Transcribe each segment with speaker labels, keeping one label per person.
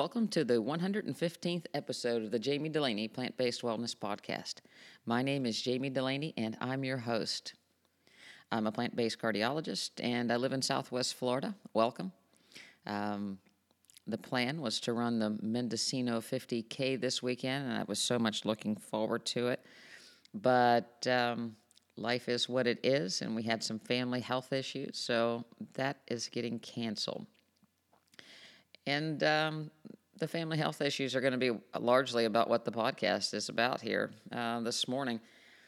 Speaker 1: welcome to the 115th episode of the Jamie Delaney Plant-Based Wellness Podcast. My name is Jamie Delaney, and I'm your host. I'm a plant-based cardiologist, and I live in Southwest Florida. Welcome. The plan was to run the Mendocino 50K this weekend, and I was so much looking forward to it. But life is what it is, and we had some family health issues, so that is getting canceled. And the family health issues are going to be largely about what the podcast is about here this morning.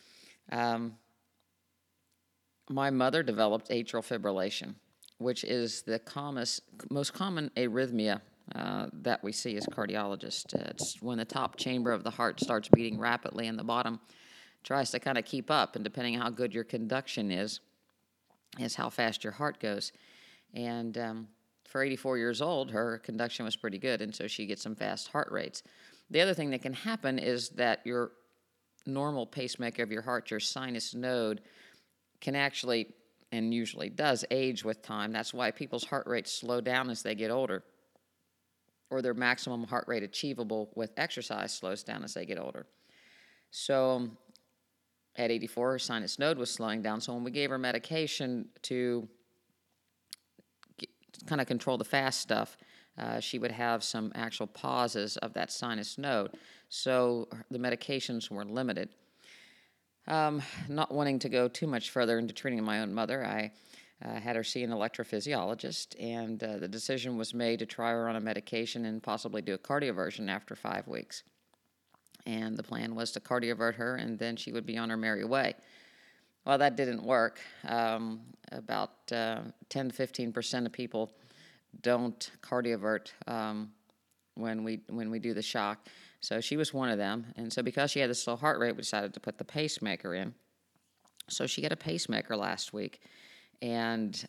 Speaker 1: My mother developed atrial fibrillation, which is the most common arrhythmia that we see as cardiologists. It's when the top chamber of the heart starts beating rapidly and the bottom tries to kind of keep up, and depending on how good your conduction is how fast your heart goes. And for 84 years old, her conduction was pretty good, and so she gets some fast heart rates. The other thing that can happen is that your normal pacemaker of your heart, your sinus node, can actually, and usually does, age with time. That's why people's heart rates slow down as they get older, or their maximum heart rate achievable with exercise slows down as they get older. So at 84, her sinus node was slowing down, so when we gave her medication to kind of control the fast stuff, she would have some actual pauses of that sinus node. So the medications were limited. Not wanting to go too much further into treating my own mother, I had her see an electrophysiologist, and the decision was made to try her on a medication and possibly do a cardioversion after 5 weeks. And the plan was to cardiovert her, and then she would be on her merry way. Well, that didn't work. About 10 to 15% of people don't cardiovert when we do the shock. So she was one of them. And so because she had this slow heart rate, we decided to put the pacemaker in. So she got a pacemaker last week, and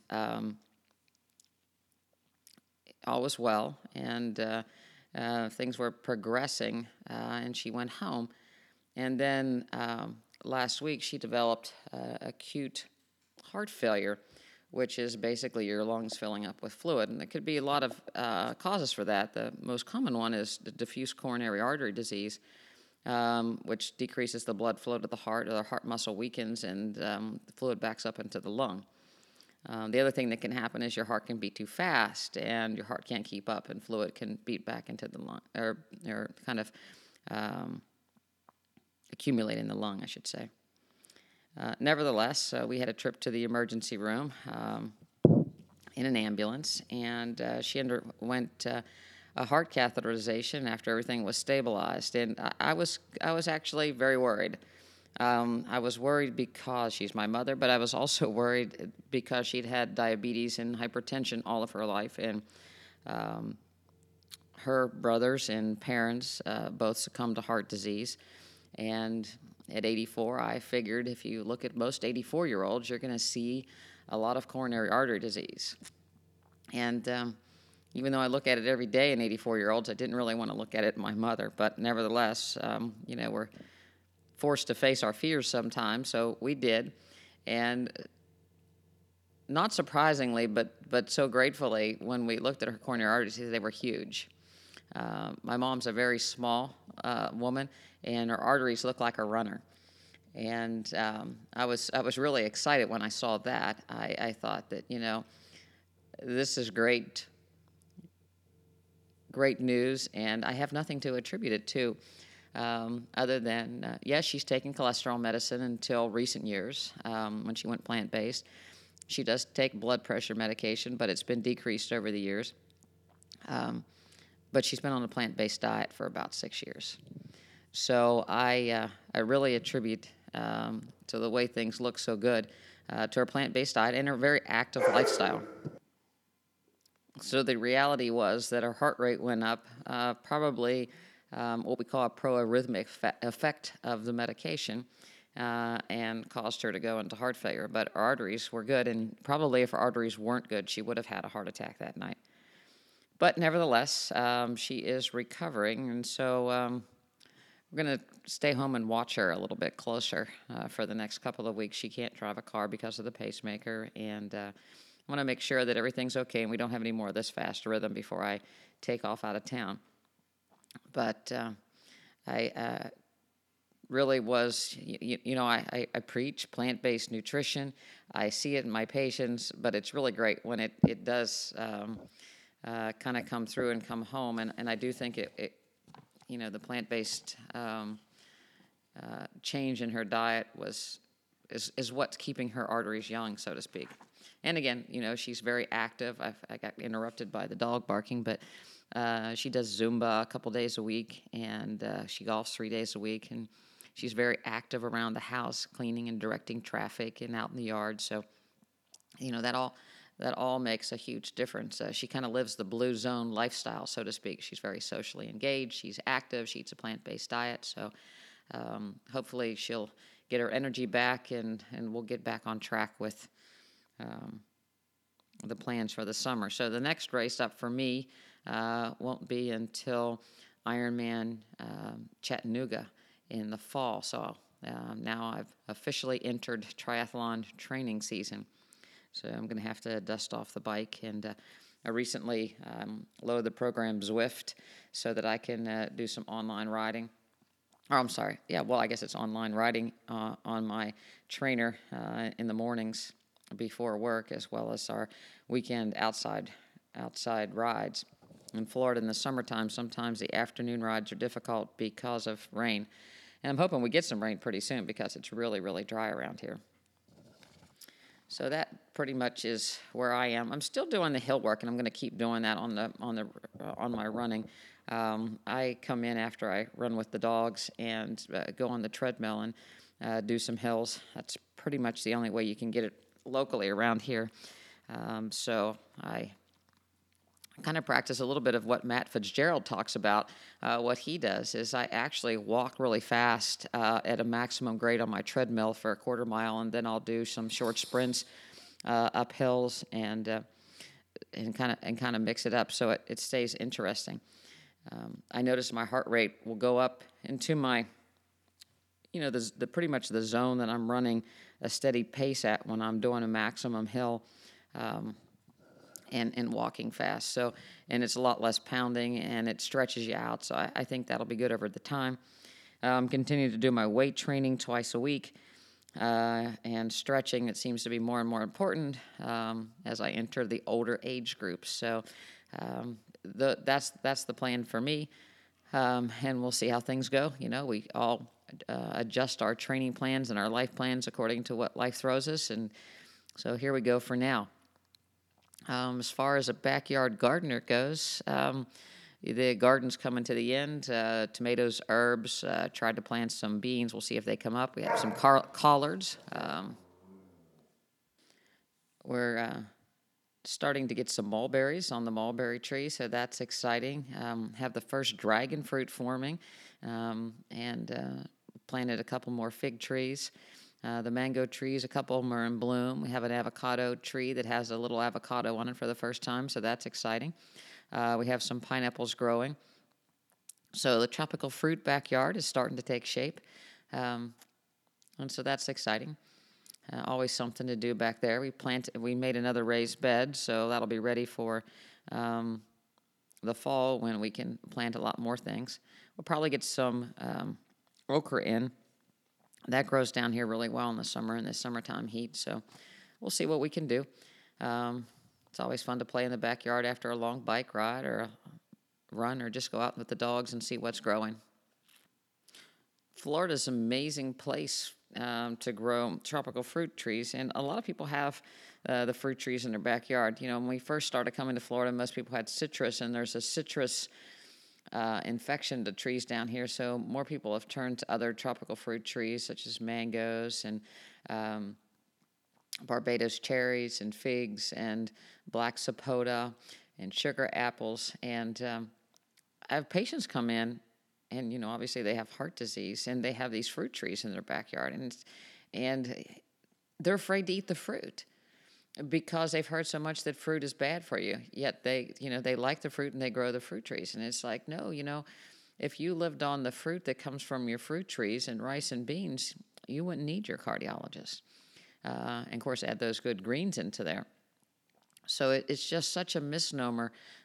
Speaker 1: all was well, and things were progressing, and she went home. And then last week, she developed acute heart failure, which is basically your lungs filling up with fluid. And there could be a lot of causes for that. The most common one is the diffuse coronary artery disease, which decreases the blood flow to the heart, or the heart muscle weakens, and the fluid backs up into the lung. The other thing that can happen is your heart can beat too fast, and your heart can't keep up, and fluid can beat back into the lung, or kind of accumulate in the lung, I should say. Nevertheless, we had a trip to the emergency room in an ambulance, and she underwent a heart catheterization after everything was stabilized. And I was actually very worried. I was worried because she's my mother, but I was also worried because she'd had diabetes and hypertension all of her life, and her brothers and parents both succumbed to heart disease. And at 84, I figured if you look at most 84-year-olds, you're going to see a lot of coronary artery disease. And even though I look at it every day in 84-year-olds, I didn't really want to look at it in my mother. But nevertheless, we're forced to face our fears sometimes, so we did. And not surprisingly, but so gratefully, when we looked at her coronary arteries, they were huge. My mom's a very small woman, and her arteries look like a runner. And I was really excited when I saw that. I thought that, this is great news, and I have nothing to attribute it to other than, yes, she's taken cholesterol medicine until recent years when she went plant-based. She does take blood pressure medication, but it's been decreased over the years. But she's been on a plant-based diet for about 6 years. So I really attribute to the way things look so good to her plant-based diet and her very active lifestyle. So the reality was that her heart rate went up, probably what we call a pro-arrhythmic effect of the medication, and caused her to go into heart failure. But her arteries were good, and probably if her arteries weren't good, she would have had a heart attack that night. But nevertheless, she is recovering, and so we're going to stay home and watch her a little bit closer for the next couple of weeks. She can't drive a car because of the pacemaker, and I want to make sure that everything's okay and we don't have any more of this fast rhythm before I take off out of town. But I really was, I preach plant-based nutrition. I see it in my patients, but it's really great when it does kind of come through and come home. And I do think the plant-based change in her diet is what's keeping her arteries young, so to speak. And again, she's very active. I got interrupted by the dog barking, but she does Zumba a couple days a week, and she golfs 3 days a week, and she's very active around the house, cleaning and directing traffic and out in the yard. So, that all makes a huge difference. She kind of lives the blue zone lifestyle, so to speak. She's very socially engaged. She's active. She eats a plant-based diet. So hopefully she'll get her energy back, and we'll get back on track with the plans for the summer. So the next race up for me won't be until Ironman Chattanooga in the fall. So now I've officially entered triathlon training season. So I'm going to have to dust off the bike. And I recently loaded the program Zwift so that I can do some online riding. Or I'm sorry, yeah, well, I guess it's online riding on my trainer in the mornings before work, as well as our weekend outside rides. In Florida in the summertime, sometimes the afternoon rides are difficult because of rain. And I'm hoping we get some rain pretty soon because it's really, really dry around here. So that pretty much is where I am. I'm still doing the hill work, and I'm going to keep doing that on my running. I come in after I run with the dogs and go on the treadmill and do some hills. That's pretty much the only way you can get it locally around here. So I kind of practice a little bit of what Matt Fitzgerald talks about. What he does is I actually walk really fast at a maximum grade on my treadmill for a quarter mile, and then I'll do some short sprints up hills and kind of mix it up so it stays interesting. I notice my heart rate will go up into my, the pretty much the zone that I'm running a steady pace at when I'm doing a maximum hill. And walking fast. So, and it's a lot less pounding, and it stretches you out. So I think that'll be good over the time. Continue to do my weight training twice a week, and stretching. It seems to be more and more important as I enter the older age groups. So that's the plan for me, and we'll see how things go. We all adjust our training plans and our life plans according to what life throws us, and so here we go for now. As far as a backyard gardener goes, the garden's coming to the end. Tomatoes, herbs, tried to plant some beans. We'll see if they come up. We have some collards. We're starting to get some mulberries on the mulberry tree, so that's exciting. Have the first dragon fruit forming, and planted a couple more fig trees. The mango trees, a couple of them are in bloom. We have an avocado tree that has a little avocado on it for the first time, so that's exciting. We have some pineapples growing. So the tropical fruit backyard is starting to take shape, and so that's exciting. Always something to do back there. We made another raised bed, so that'll be ready for the fall when we can plant a lot more things. We'll probably get some okra in. That grows down here really well in the summer, in the summertime heat, so we'll see what we can do. It's always fun to play in the backyard after a long bike ride or a run, or just go out with the dogs and see what's growing. Florida's an amazing place to grow tropical fruit trees, and a lot of people have the fruit trees in their backyard. When we first started coming to Florida, most people had citrus, and there's a citrus infection to trees down here, so more people have turned to other tropical fruit trees such as mangoes and Barbados cherries and figs and black sapota and sugar apples. And I have patients come in, and obviously they have heart disease, and they have these fruit trees in their backyard, and they're afraid to eat the fruit because they've heard so much that fruit is bad for you. Yet they like the fruit and they grow the fruit trees. And it's like, no, if you lived on the fruit that comes from your fruit trees and rice and beans, you wouldn't need your cardiologist. And of course, add those good greens into there. So it's just such a misnomer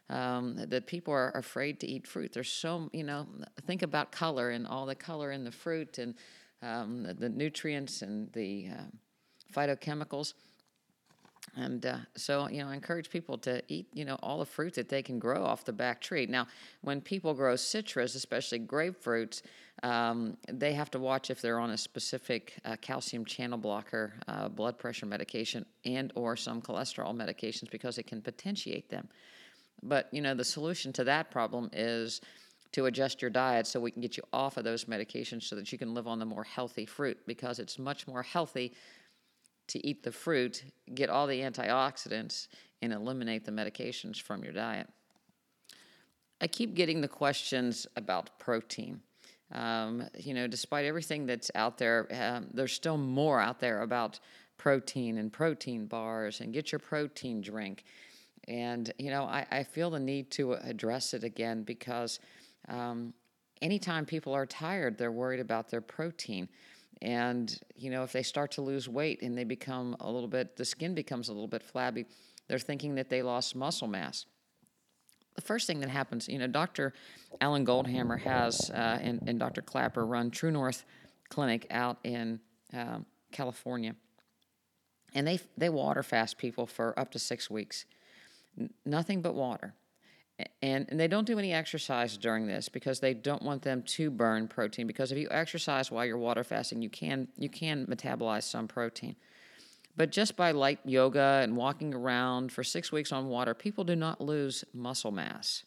Speaker 1: that people are afraid to eat fruit. There's so, think about color and all the color in the fruit and the nutrients and the phytochemicals. And so, I encourage people to eat, all the fruit that they can grow off the back tree. Now, when people grow citrus, especially grapefruits, they have to watch if they're on a specific calcium channel blocker, blood pressure medication, and or some cholesterol medications because it can potentiate them. But, the solution to that problem is to adjust your diet so we can get you off of those medications so that you can live on the more healthy fruit, because it's much more healthy to eat the fruit, get all the antioxidants, and eliminate the medications from your diet. I keep getting the questions about protein. Despite everything that's out there, there's still more out there about protein and protein bars and get your protein drink. And, I feel the need to address it again because anytime people are tired, they're worried about their protein. And, if they start to lose weight and they become the skin becomes a little bit flabby, they're thinking that they lost muscle mass. The first thing that happens, Dr. Alan Goldhammer has and Dr. Clapper run True North Clinic out in California. And they water fast people for up to 6 weeks. Nothing but water. And they don't do any exercise during this because they don't want them to burn protein, because if you exercise while you're water fasting, you can metabolize some protein. But just by light yoga and walking around for 6 weeks on water, people do not lose muscle mass.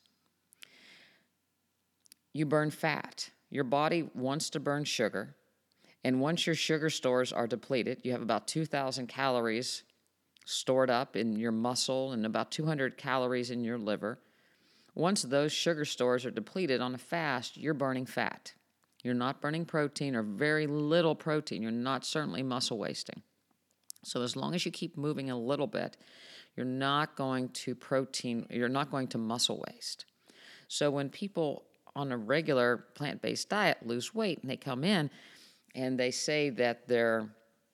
Speaker 1: You burn fat. Your body wants to burn sugar. And once your sugar stores are depleted, you have about 2,000 calories stored up in your muscle and about 200 calories in your liver. Once those sugar stores are depleted on a fast, you're burning fat. You're not burning protein or very little protein. You're not certainly muscle wasting. So as long as you keep moving a little bit, you're not going to muscle waste. So when people on a regular plant-based diet lose weight and they come in and they say that their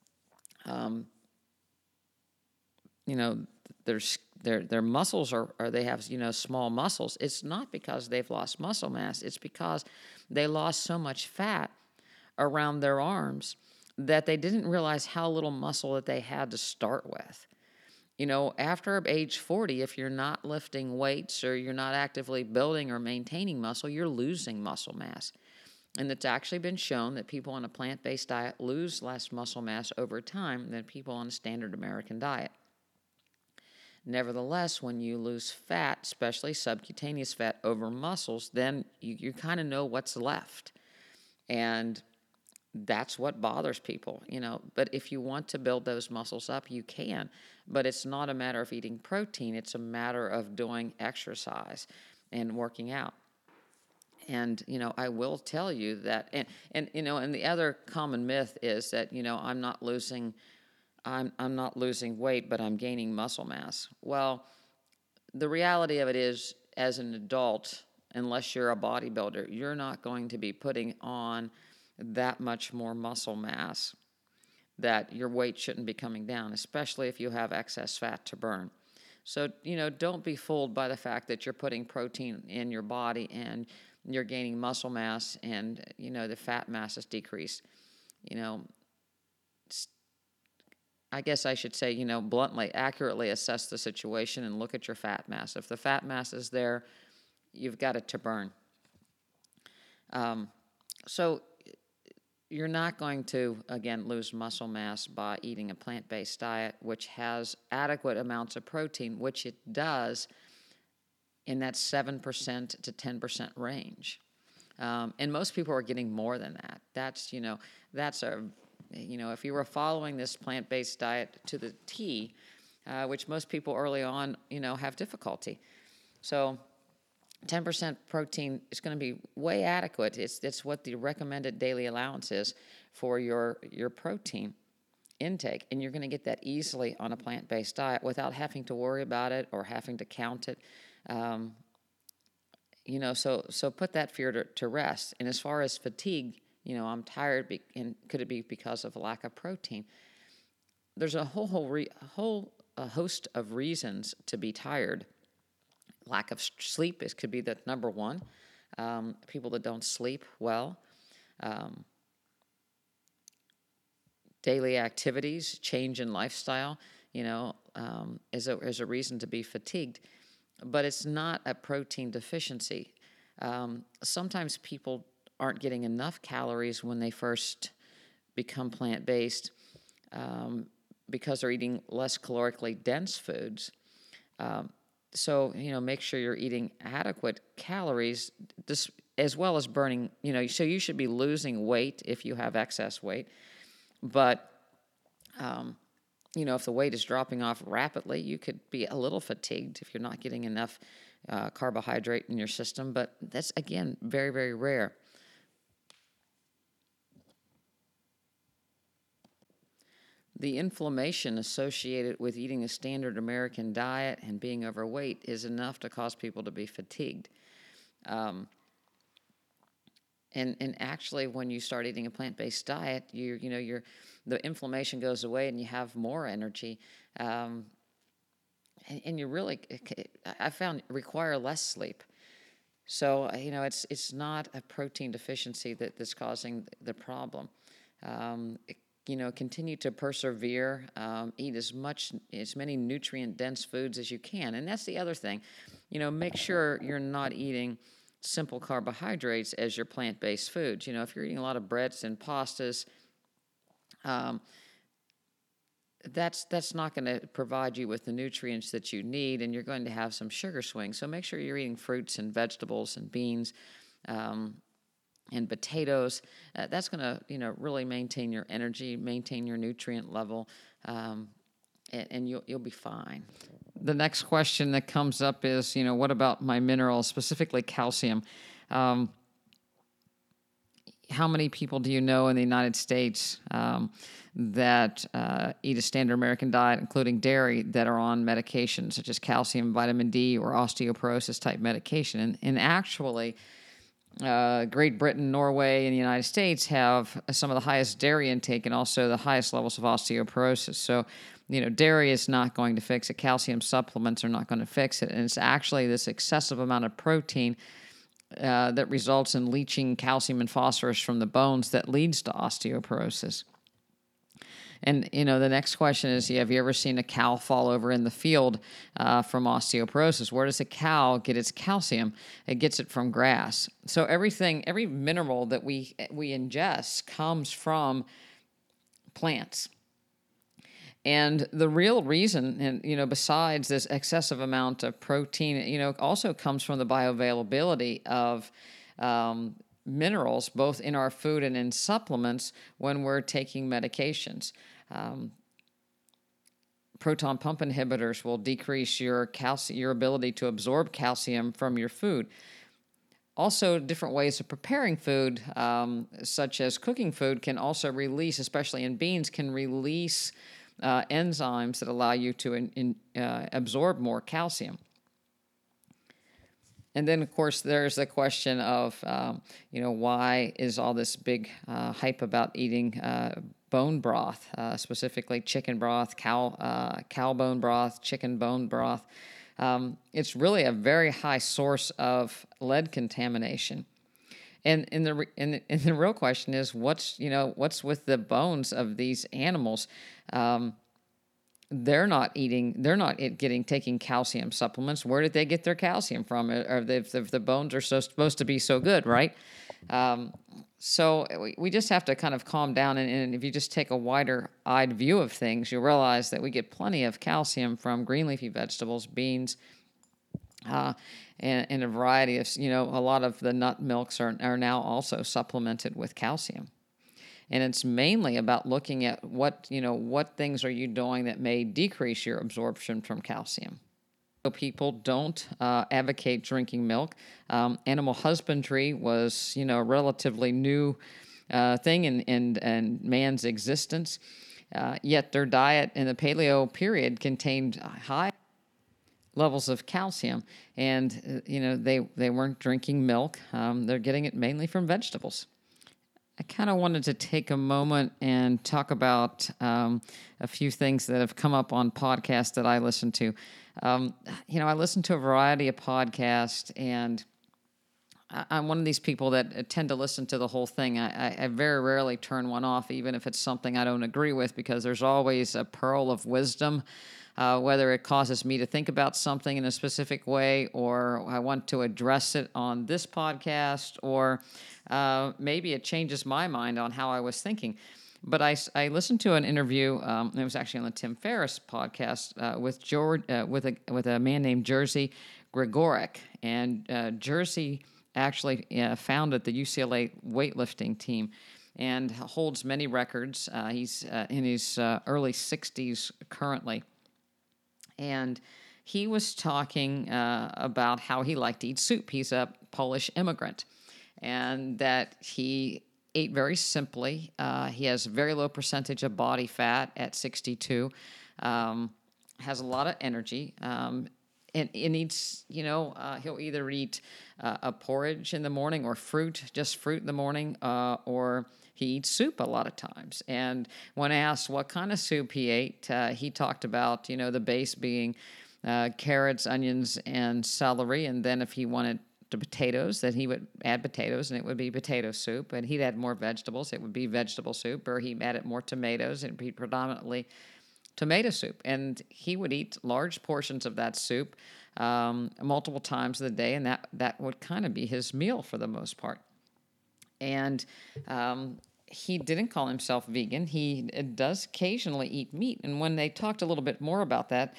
Speaker 1: muscles are they have, small muscles, it's not because they've lost muscle mass. It's because they lost so much fat around their arms that they didn't realize how little muscle that they had to start with. After age 40, if you're not lifting weights or you're not actively building or maintaining muscle, you're losing muscle mass. And it's actually been shown that people on a plant-based diet lose less muscle mass over time than people on a standard American diet. Nevertheless, when you lose fat, especially subcutaneous fat over muscles, then you kind of know what's left. And that's what bothers people, But if you want to build those muscles up, you can. But it's not a matter of eating protein. It's a matter of doing exercise and working out. And, I will tell you that, and the other common myth is that, I'm not losing weight, but I'm gaining muscle mass. Well, the reality of it is, as an adult, unless you're a bodybuilder, you're not going to be putting on that much more muscle mass, that your weight shouldn't be coming down, especially if you have excess fat to burn. So, don't be fooled by the fact that you're putting protein in your body and you're gaining muscle mass and, the fat mass is decreased. I guess I should say, bluntly, accurately assess the situation and look at your fat mass. If the fat mass is there, you've got it to burn. So you're not going to, again, lose muscle mass by eating a plant-based diet, which has adequate amounts of protein, which it does in that 7% to 10% range. And most people are getting more than that. If you were following this plant-based diet to the T, which most people early on, have difficulty. So 10% protein is going to be way adequate. It's what the recommended daily allowance is for your protein intake, and you're going to get that easily on a plant-based diet without having to worry about it or having to count it. So put that fear to rest. And as far as fatigue, I'm tired, and could it be because of lack of protein? There's a whole host of reasons to be tired. Lack of sleep could be the number one. People that don't sleep well. Um, Daily activities, change in lifestyle, is a reason to be fatigued. But it's not a protein deficiency. Sometimes people aren't getting enough calories when they first become plant-based because they're eating less calorically dense foods. So, make sure you're eating adequate calories this, as well as burning, so you should be losing weight if you have excess weight. But, if the weight is dropping off rapidly, you could be a little fatigued if you're not getting enough carbohydrate in your system. But that's, again, very, very rare. The inflammation associated with eating a standard American diet and being overweight is enough to cause people to be fatigued. And actually, when you start eating a plant-based diet, the inflammation goes away and you have more energy. And you really, I found, require less sleep. So, it's not a protein deficiency that's causing the problem. Continue to persevere, eat as many nutrient-dense foods as you can. And that's the other thing. Make sure you're not eating simple carbohydrates as your plant-based foods. If you're eating a lot of breads and pastas, that's not going to provide you with the nutrients that you need, and you're going to have some sugar swings. So make sure you're eating fruits and vegetables and beans, and potatoes. That's going to, really maintain your energy, maintain your nutrient level, and you'll be fine. The next question that comes up is, what about my minerals, specifically calcium? How many people do you know in the United States that eat a standard American diet, including dairy, that are on medications such as calcium, vitamin D, or osteoporosis type medication? And actually, Great Britain, Norway, and the United States have some of the highest dairy intake and also the highest levels of osteoporosis. So, dairy is not going to fix it. Calcium supplements are not going to fix it. And it's actually this excessive amount of protein that results in leaching calcium and phosphorus from the bones that leads to osteoporosis. And, the next question is, have you ever seen a cow fall over in the field from osteoporosis? Where does a cow get its calcium? It gets it from grass. So every mineral that we ingest comes from plants. And the real reason, and, besides this excessive amount of protein, also comes from the bioavailability of minerals, both in our food and in supplements when we're taking medications. Proton pump inhibitors will decrease your ability to absorb calcium from your food. Also, different ways of preparing food, such as cooking food, can also release, especially in beans, can release enzymes that allow you to absorb more calcium. And then, of course, there's the question of, why is all this big hype about eating bone broth, specifically chicken broth, cow bone broth, chicken bone broth? It's really a very high source of lead contamination. And the real question is, what's with the bones of these animals? They're not taking calcium supplements. Where did they get their calcium from? Or if the bones are supposed to be so good, right? So we just have to kind of calm down. And if you just take a wider-eyed view of things, you'll realize that we get plenty of calcium from green leafy vegetables, beans, and a variety of, a lot of the nut milks are now also supplemented with calcium. And it's mainly about looking at what things are you doing that may decrease your absorption from calcium. So people don't advocate drinking milk. Animal husbandry was, a relatively new thing in man's existence. Yet their diet in the Paleo period contained high levels of calcium, and they weren't drinking milk. They're getting it mainly from vegetables. I kind of wanted to take a moment and talk about a few things that have come up on podcasts that I listen to. I listen to a variety of podcasts, and I'm one of these people that tend to listen to the whole thing. I very rarely turn one off, even if it's something I don't agree with, because there's always a pearl of wisdom, whether it causes me to think about something in a specific way, or I want to address it on this podcast, or maybe it changes my mind on how I was thinking. But I listened to an interview. It was actually on the Tim Ferriss podcast with a man named Jerzy Gregorek, and Jerzy actually founded the UCLA weightlifting team and holds many records. He's in his early 60s currently. And he was talking about how he liked to eat soup. He's a Polish immigrant, and that he ate very simply. He has very low percentage of body fat at 62, has a lot of energy, and eats, he'll either eat a porridge in the morning or just fruit in the morning, or he eats soup a lot of times. And when asked what kind of soup he ate, he talked about, the base being carrots, onions, and celery. And then if he wanted the potatoes, that he would add potatoes, and it would be potato soup. And he'd add more vegetables, it would be vegetable soup. Or he added more tomatoes, it would be predominantly tomato soup. And he would eat large portions of that soup multiple times of the day, and that would kind of be his meal for the most part. And he didn't call himself vegan. He does occasionally eat meat. And when they talked a little bit more about that,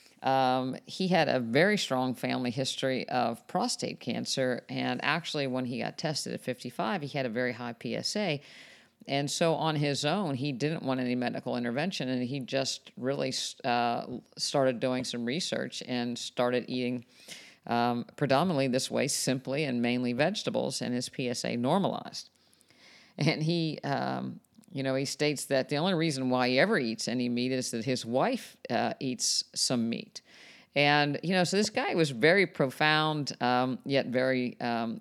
Speaker 1: he had a very strong family history of prostate cancer. And actually, when he got tested at 55, he had a very high PSA. And so on his own, he didn't want any medical intervention, and he just really started doing some research and started eating predominantly this way, simply and mainly vegetables, and his PSA normalized. And he states that the only reason why he ever eats any meat is that his wife eats some meat. And, so this guy was very profound, yet very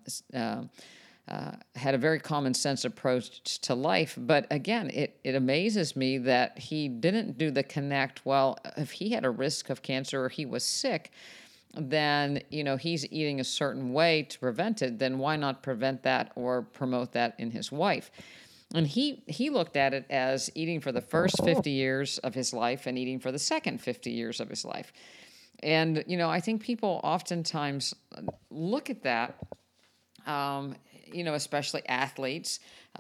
Speaker 1: had a very common sense approach to life. But again, it amazes me that he didn't do the connect. Well, if he had a risk of cancer or he was sick, then, he's eating a certain way to prevent it. Then why not prevent that or promote that in his wife? And he looked at it as eating for the first 50 years of his life and eating for the second 50 years of his life. And, I think people oftentimes look at that, especially athletes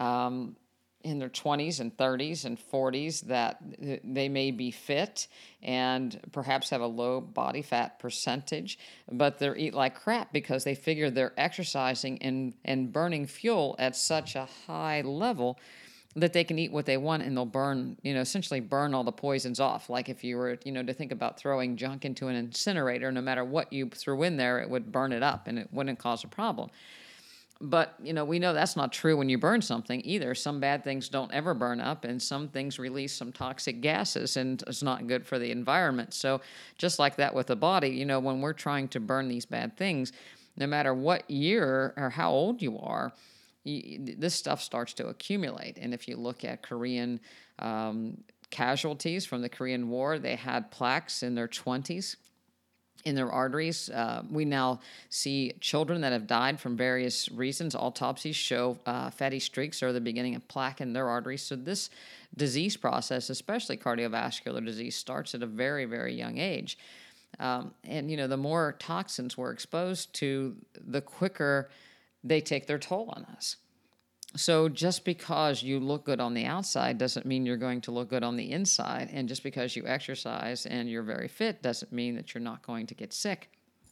Speaker 1: in their 20s and 30s and 40s, that they may be fit and perhaps have a low body fat percentage, but they eat like crap because they figure they're exercising and burning fuel at such a high level that they can eat what they want and they'll burn, essentially burn all the poisons off. Like if you were, to think about throwing junk into an incinerator, no matter what you threw in there, it would burn it up and it wouldn't cause a problem. But, we know that's not true when you burn something either. Some bad things don't ever burn up, and some things release some toxic gases, and it's not good for the environment. So just like that with the body, when we're trying to burn these bad things, no matter what year or how old you are, this stuff starts to accumulate. And if you look at Korean casualties from the Korean War, they had plaques in their 20s. In their arteries. We now see children that have died from various reasons. Autopsies show fatty streaks are the beginning of plaque in their arteries. So this disease process, especially cardiovascular disease, starts at a very, very young age. And, the more toxins we're exposed to, the quicker they take their toll on us. So just because you look good on the outside doesn't mean you're going to look good on the inside. And just because you exercise and you're very fit doesn't mean that you're not going to get sick.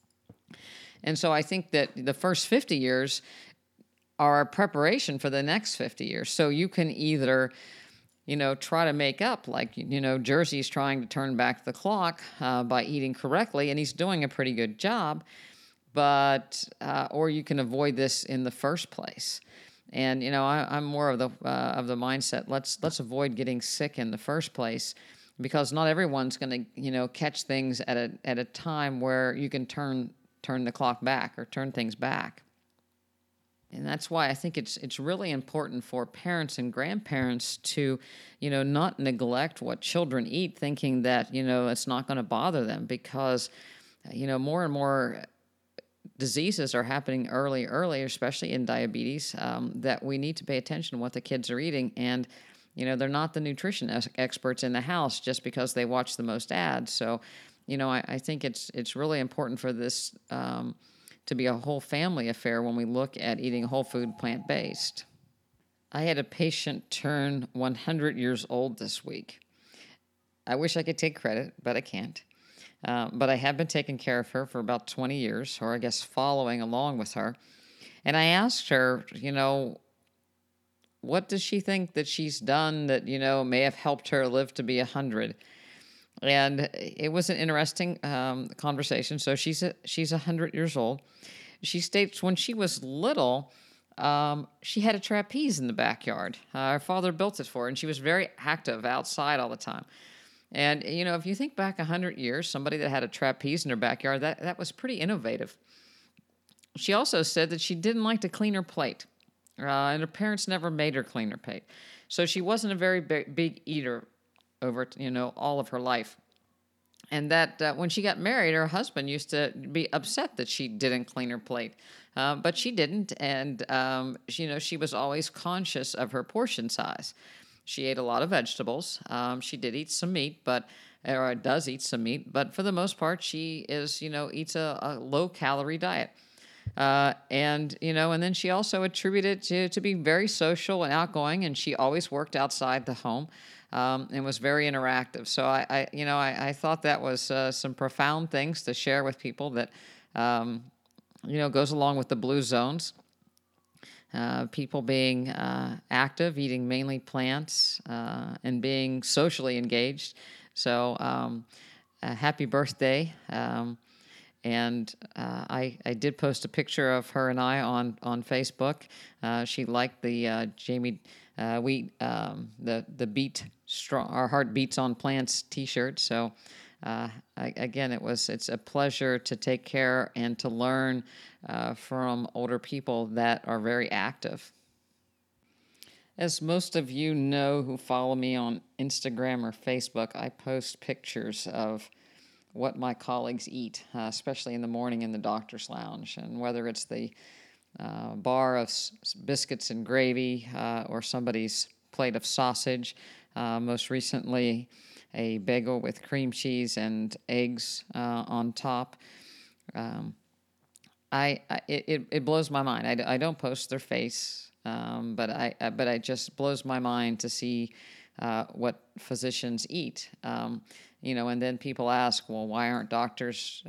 Speaker 1: And so I think that the first 50 years are a preparation for the next 50 years. So you can either, try to make up, like, Jersey's trying to turn back the clock by eating correctly, and he's doing a pretty good job, but or you can avoid this in the first place. And I'm more of the mindset. Let's avoid getting sick in the first place, because not everyone's going to catch things at a time where you can turn the clock back or turn things back. And that's why I think it's really important for parents and grandparents to, not neglect what children eat, thinking that, it's not going to bother them, because, more and more diseases are happening early, especially in diabetes, that we need to pay attention to what the kids are eating. And, they're not the nutrition experts in the house just because they watch the most ads. So, I think it's really important for this to be a whole family affair when we look at eating whole food, plant-based. I had a patient turn 100 years old this week. I wish I could take credit, but I can't. But I have been taking care of her for about 20 years, or I guess following along with her. And I asked her, what does she think that she's done that, may have helped her live to be 100? And it was an interesting conversation. So she's 100 years old. She states when she was little, she had a trapeze in the backyard. Her father built it for her, and she was very active outside all the time. And, if you think back 100 years, somebody that had a trapeze in her backyard, that was pretty innovative. She also said that she didn't like to clean her plate, and her parents never made her clean her plate. So she wasn't a very big eater over, all of her life. And that when she got married, her husband used to be upset that she didn't clean her plate. But she didn't, and, she was always conscious of her portion size. She ate a lot of vegetables. She did eat some meat, or does eat some meat, but for the most part, she eats a low-calorie diet. And then she also attributed to be very social and outgoing, and she always worked outside the home. And was very interactive. So I thought that was some profound things to share with people that, goes along with the blue zones. People being active, eating mainly plants, and being socially engaged. So happy birthday. And I did post a picture of her and I on Facebook. She liked the Jamie Wheat, the beat strong. Our heart beats on plants T-shirt. So again, it's a pleasure to take care and to learn from older people that are very active. As most of you know who follow me on Instagram or Facebook, I post pictures of what my colleagues eat, especially in the morning in the doctor's lounge. And whether it's the bar of biscuits and gravy or somebody's plate of sausage, most recently a bagel with cream cheese and eggs on top. It blows my mind. I don't post their face, but it just blows my mind to see what physicians eat. And then people ask, well, why aren't doctors,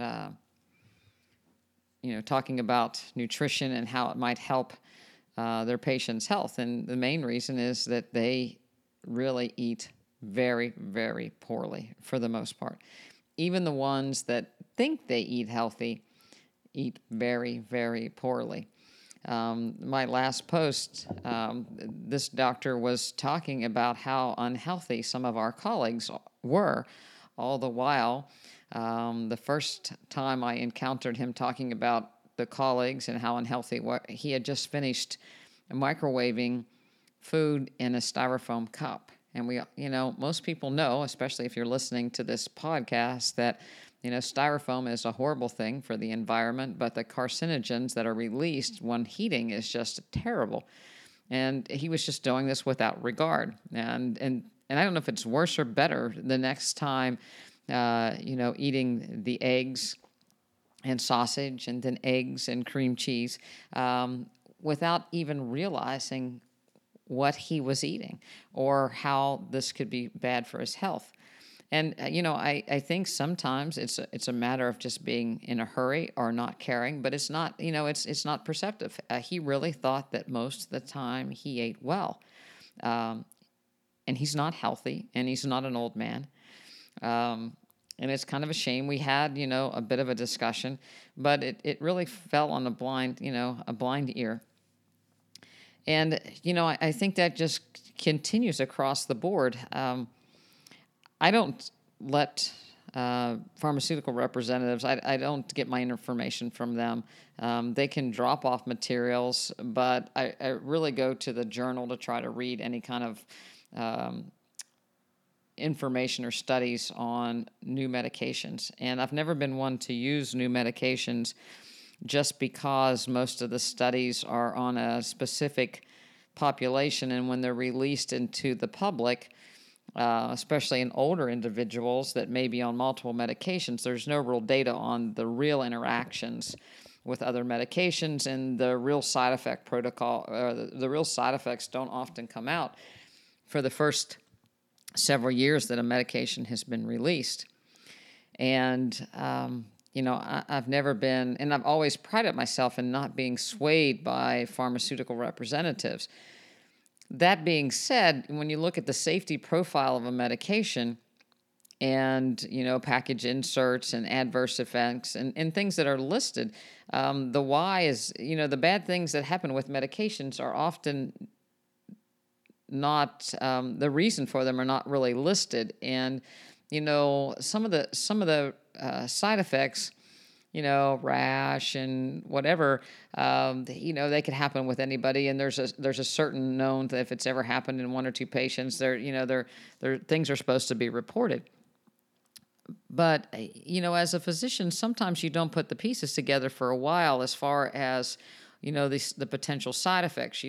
Speaker 1: talking about nutrition and how it might help their patients' health? And the main reason is that they really eat very, very poorly for the most part. Even the ones that think they eat healthy eat very, very poorly. My last post, this doctor was talking about how unhealthy some of our colleagues were. All the while, the first time I encountered him talking about the colleagues and how unhealthy he had just finished microwaving food in a styrofoam cup. And most people know, especially if you're listening to this podcast, that styrofoam is a horrible thing for the environment, but the carcinogens that are released when heating is just terrible. And he was just doing this without regard. And I don't know if it's worse or better the next time, eating the eggs and sausage and then eggs and cream cheese without even realizing what he was eating or how this could be bad for his health. And, I think sometimes it's a matter of just being in a hurry or not caring, but it's not, it's not perceptive. He really thought that most of the time he ate well. And he's not healthy, and he's not an old man. And it's kind of a shame. We had, a bit of a discussion, but it really fell on a blind ear. And, I think that just continues across the board. I don't let pharmaceutical representatives, I don't get my information from them. They can drop off materials, but I really go to the journal to try to read any kind of information or studies on new medications. And I've never been one to use new medications just because most of the studies are on a specific population, and when they're released into the public, especially in older individuals that may be on multiple medications, there's no real data on the real interactions with other medications, and the real side effect protocol, the real side effects don't often come out for the first several years that a medication has been released. And, I've never been, and I've always prided myself in not being swayed by pharmaceutical representatives. That being said, when you look at the safety profile of a medication and, package inserts and adverse effects and things that are listed, the why is, the bad things that happen with medications are often not, the reason for them are not really listed. And, some of the side effects, rash and whatever, they could happen with anybody. And there's a certain known that if it's ever happened in one or two patients, they're things are supposed to be reported. But, as a physician, sometimes you don't put the pieces together for a while as far as, the potential side effects.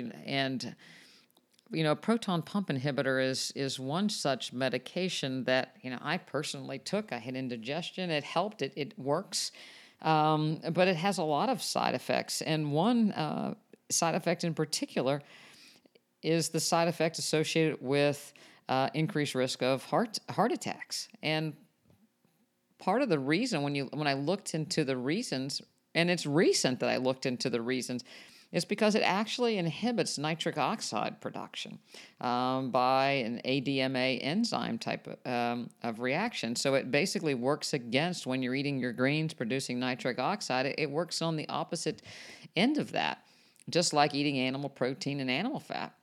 Speaker 1: Proton pump inhibitor is one such medication that, I personally took. I had indigestion. It helped. It works. But it has a lot of side effects. And one side effect in particular is the side effect associated with increased risk of heart attacks. And part of the reason when I looked into the reasons, and it's recent that I looked into the reasons, is because it actually inhibits nitric oxide production by an ADMA enzyme type of reaction. So it basically works against, when you're eating your greens producing nitric oxide, it works on the opposite end of that, just like eating animal protein and animal fat.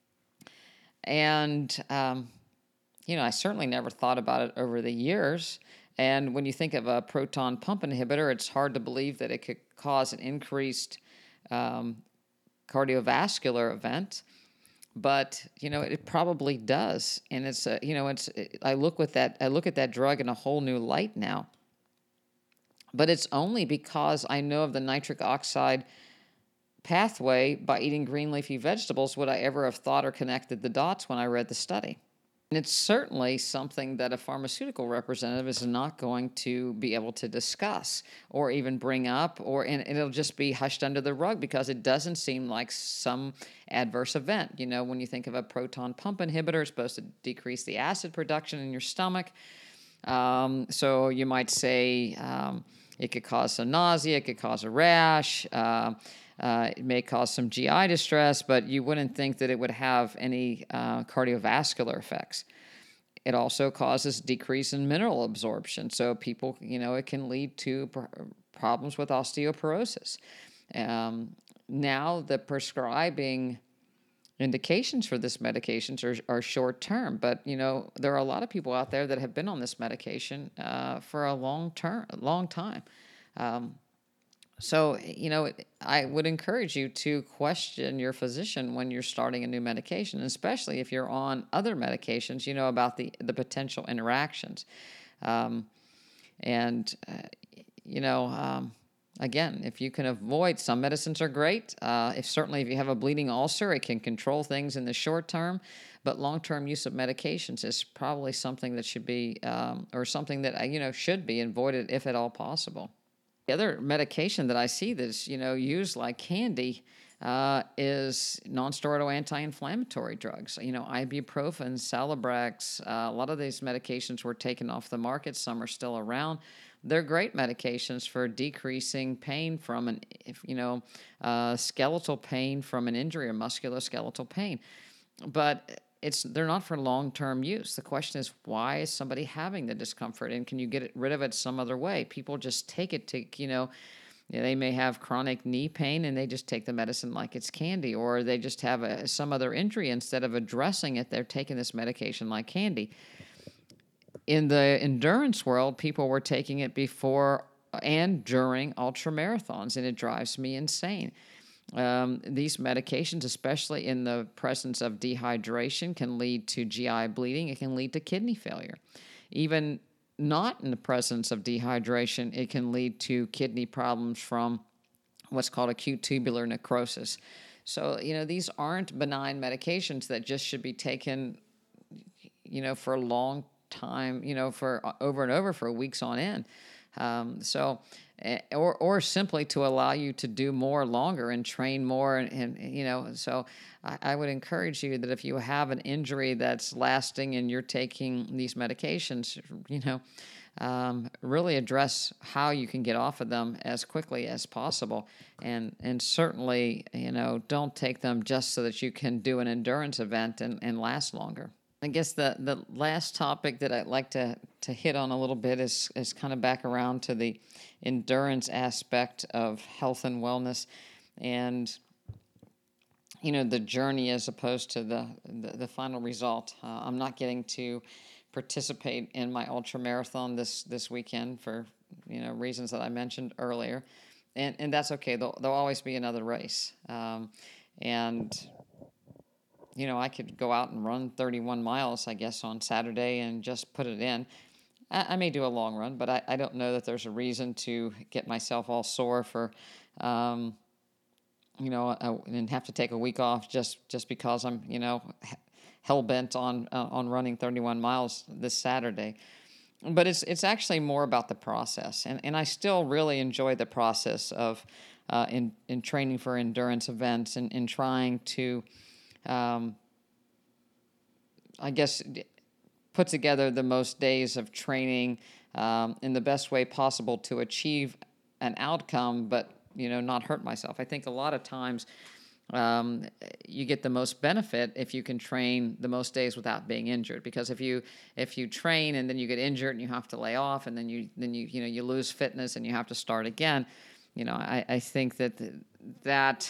Speaker 1: And, I certainly never thought about it over the years. And when you think of a proton pump inhibitor, it's hard to believe that it could cause an increased cardiovascular event, but it probably does. And it's I look at that drug in a whole new light now. But it's only because I know of the nitric oxide pathway by eating green leafy vegetables would I ever have thought or connected the dots when I read the study. And it's certainly something that a pharmaceutical representative is not going to be able to discuss or even bring up, and it'll just be hushed under the rug because it doesn't seem like some adverse event. When you think of a proton pump inhibitor, it's supposed to decrease the acid production in your stomach. So you might say it could cause some nausea, it could cause a rash, it may cause some GI distress, but you wouldn't think that it would have any cardiovascular effects. It also causes decrease in mineral absorption. So people, it can lead to problems with osteoporosis. Now the prescribing indications for this medications are short term, but there are a lot of people out there that have been on this medication for a long time. So, I would encourage you to question your physician when you're starting a new medication, especially if you're on other medications, about the potential interactions. Again, if you can avoid, some medicines are great. If you have a bleeding ulcer, it can control things in the short term, but long-term use of medications is probably something that should be, or something that, should be avoided if at all possible. The other medication that I see that's, used like candy is nonsteroidal anti-inflammatory drugs. Ibuprofen, Celebrex, a lot of these medications were taken off the market. Some are still around. They're great medications for decreasing pain from skeletal pain from an injury or musculoskeletal pain. But they're not for long-term use. The question is, why is somebody having the discomfort, and can you get rid of it some other way? People just take it to, they may have chronic knee pain and they just take the medicine like it's candy, or they just have some other injury. Instead of addressing it, they're taking this medication like candy. In the endurance world, people were taking it before and during ultra marathons, and it drives me insane. These medications, especially in the presence of dehydration, can lead to GI bleeding. It can lead to kidney failure. Even not in the presence of dehydration, it can lead to kidney problems from what's called acute tubular necrosis. So, these aren't benign medications that just should be taken, for a long time, for over and over for weeks on end. Or simply to allow you to do more longer and train more. So I would encourage you that if you have an injury that's lasting and you're taking these medications, really address how you can get off of them as quickly as possible. And certainly, don't take them just so that you can do an endurance event and last longer. I guess the last topic that I'd like to hit on a little bit is kind of back around to the endurance aspect of health and wellness, and the journey as opposed to the final result. I'm not getting to participate in my ultra marathon this weekend for reasons that I mentioned earlier, and that's okay. There'll always be another race, and I could go out and run 31 miles, I guess, on Saturday and just put it in. I may do a long run, but I don't know that there's a reason to get myself all sore for, and have to take a week off just because I'm, hell bent on running 31 miles this Saturday. But it's actually more about the process, and I still really enjoy the process of in training for endurance events and in trying to. I guess, put together the most days of training in the best way possible to achieve an outcome, but not hurt myself. I think a lot of times you get the most benefit if you can train the most days without being injured. Because if you train and then you get injured and you have to lay off, and then you lose fitness and you have to start again, I think that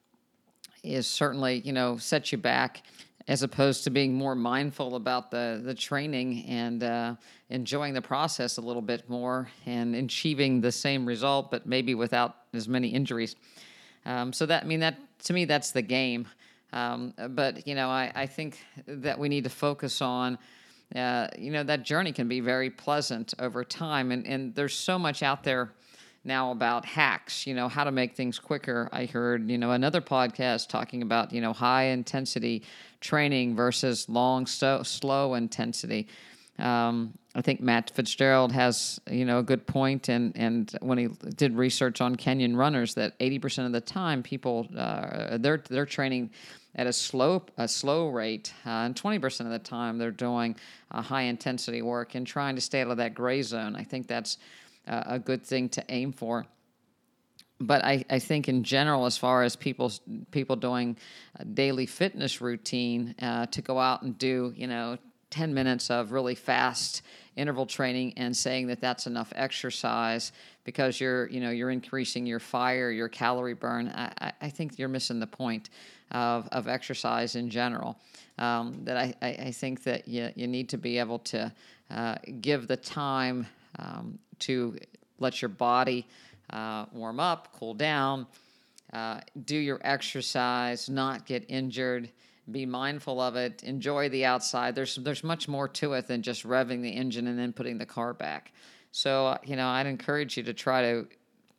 Speaker 1: is certainly sets you back, as opposed to being more mindful about the training and enjoying the process a little bit more and achieving the same result, but maybe without as many injuries. So that to me, that's the game. But I think that we need to focus on, that journey can be very pleasant over time, and there's so much out there now about hacks, how to make things quicker. I heard, another podcast talking about, high intensity training versus long, slow intensity. I think Matt Fitzgerald has, a good point, and when he did research on Kenyan runners, that 80% of the time people they're training at a slow rate, and 20% of the time they're doing high intensity work and trying to stay out of that gray zone. I think that's a good thing to aim for. But I think in general, as far as people doing a daily fitness routine, to go out and do 10 minutes of really fast interval training and saying that that's enough exercise because you're increasing your fire, your calorie burn, I think you're missing the point of exercise in general. That I think that you need to be able to give the time to let your body warm up, cool down, do your exercise, not get injured, be mindful of it, enjoy the outside. There's much more to it than just revving the engine and then putting the car back. So, I'd encourage you to try to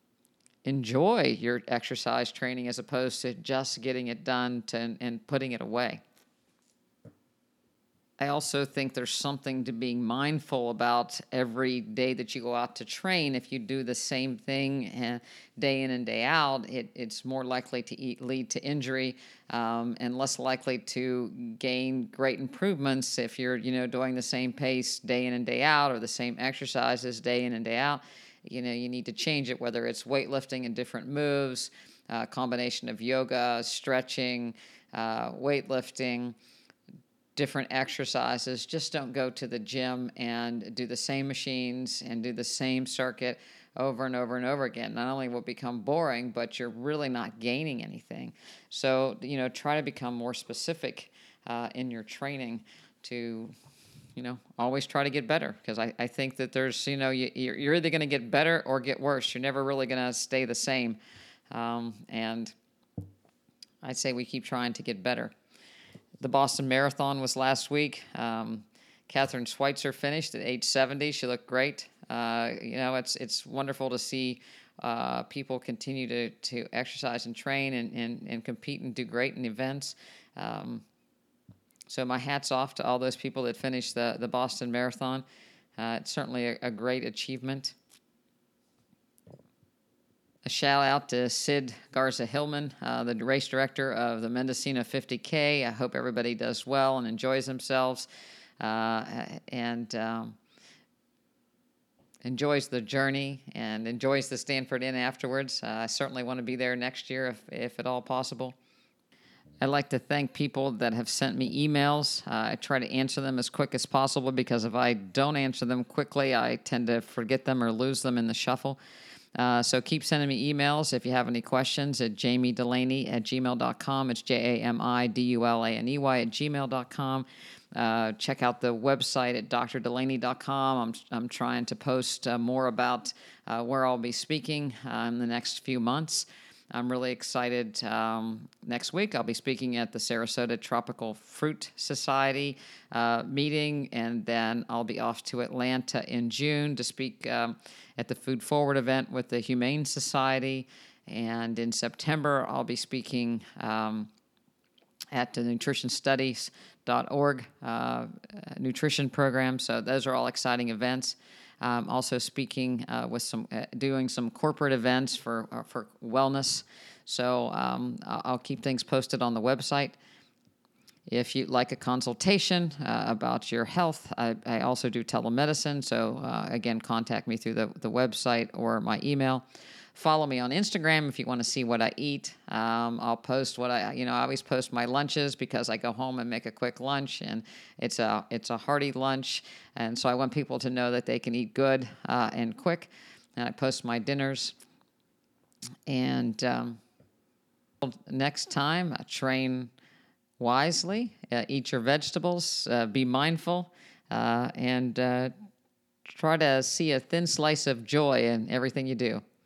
Speaker 1: enjoy your exercise training as opposed to just getting it done and putting it away. I also think there's something to being mindful about every day that you go out to train. If you do the same thing day in and day out, it's more likely to lead to injury and less likely to gain great improvements if you're doing the same pace day in and day out or the same exercises day in and day out. You need to change it, whether it's weightlifting and different moves, combination of yoga, stretching, weightlifting, different exercises. Just don't go to the gym and do the same machines and do the same circuit over and over and over again. Not only will it become boring, but you're really not gaining anything. So, try to become more specific in your training to always try to get better, because I think that there's, you're either going to get better or get worse. You're never really going to stay the same. And I'd say we keep trying to get better. The Boston Marathon was last week. Catherine Schweitzer finished at age 70. She looked great. It's wonderful to see people continue to exercise and train and compete and do great in events. So my hat's off to all those people that finished the Boston Marathon. It's certainly a great achievement. A shout out to Sid Garza Hillman, the race director of the Mendocino 50K. I hope everybody does well and enjoys themselves, and enjoys the journey and enjoys the Stanford Inn afterwards. I certainly want to be there next year if at all possible. I'd like to thank people that have sent me emails. I try to answer them as quick as possible, because if I don't answer them quickly, I tend to forget them or lose them in the shuffle. So keep sending me emails if you have any questions at jamiedelaney@gmail.com. It's JAMIDULANEY@gmail.com. Check out the website at drdelaney.com. I'm trying to post more about where I'll be speaking in the next few months. I'm really excited. Next week, I'll be speaking at the Sarasota Tropical Fruit Society meeting, and then I'll be off to Atlanta in June to speak at the Food Forward event with the Humane Society. And in September, I'll be speaking at the nutritionstudies.org nutrition program. So those are all exciting events. Also speaking with doing some corporate events for wellness. So I'll keep things posted on the website. If you'd like a consultation about your health, I also do telemedicine. So again, contact me through the website or my email. Follow me on Instagram if you want to see what I eat. I'll post what I always post my lunches, because I go home and make a quick lunch, and it's a hearty lunch. And so I want people to know that they can eat good and quick. And I post my dinners. And next time, train wisely, eat your vegetables, be mindful, and try to see a thin slice of joy in everything you do.